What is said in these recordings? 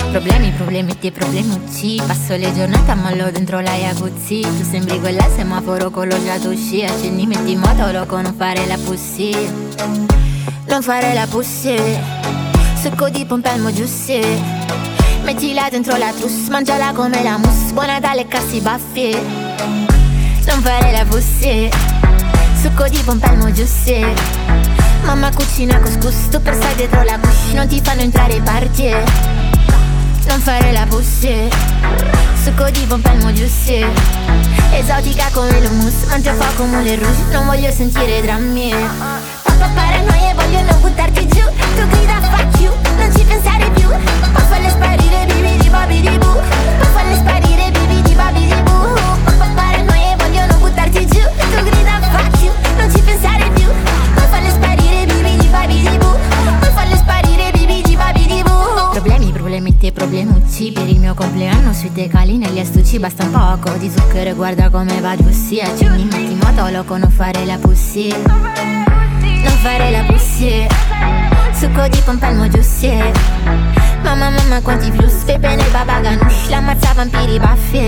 Problemi, problemi, te problemucci. Passo le giornate a mallo dentro la jacuzzi. Tu sembri quella semaforo con lo jacuzzi. Accendi, metti in moto, loco, non fare la pussy. Non fare la pussy. Succo di pompelmo giussi. Mettila dentro la trousse, mangiala come la mousse. Buon Natale e cassi baffi. Non fare la pussy. Succo di pompelmo giussi. Mamma cucina couscous, tu per stai dietro la cusci. Non ti fanno entrare i party. Non fare la pussy. Succo di pompelmo giussi. Esotica come l'hummus, mangio fuoco come le rouge. Non voglio sentire drammi. Papà paranoia, voglio non buttarti giù. Tu grida fuck you, non ci pensare più. Poi falle sparire, bibi di babi di boo. Poi falle sparire, bibi di babi di boo. Papà paranoia, voglio non buttarti giù. Tu grida fuck you, non ci pensare più. Poi falle sparire, bibi di babi di boo. Poi falle sparire, bibi di babi di boo. Problemi, problemi, te problemucci. Per il mio compleanno sui decali negli astucci basta un poco di zucchero e guarda come va giussi. Accendi, metti in moto, loco, non fare la pussy. Non fare la pussy. Succo di pompelmo giussi. Mamma, mamma, quanti flus. Pepe nel baba ganoush. L'ammazza vampiri baffi.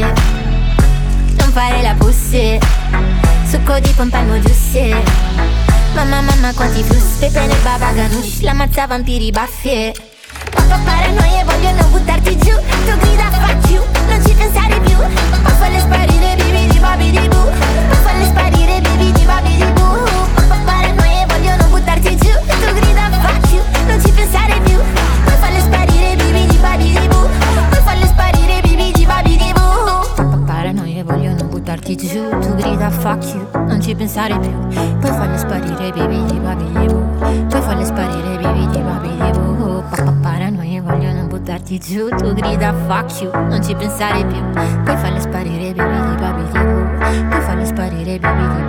Non fare la pussy. Succo di pompelmo giussi. Mamma, mamma, quanti flus. Pepe nel baba ganoush. L'ammazza vampiri baffi. Papà paranoia, voglio non buttarti giù. Tu grida fuck you, non ci pensare più. Poi falle sparire, bibi di babi di boo. Poi falle sparire, bibi di babi di boo. Papà paranoia, voglio non buttarti giù. Tu grida fuck you, non ci pensare più. Poi falle sparire, bibi di babi di boo. Poi falle sparire, bibi di babi di boo. Papà paranoia, voglio non buttarti giù. Tu grida fuck you, non ci pensare più. Poi falle sparire, bibi di babi di boo. Poi falle sparire, bibi di babi di boo. Papà paranoia, voglio non buttarti giù. Tu grida fuck you, non ci pensare più. Poi falle sparire, bibi di babi di boo. Poi falle sparire, bibi di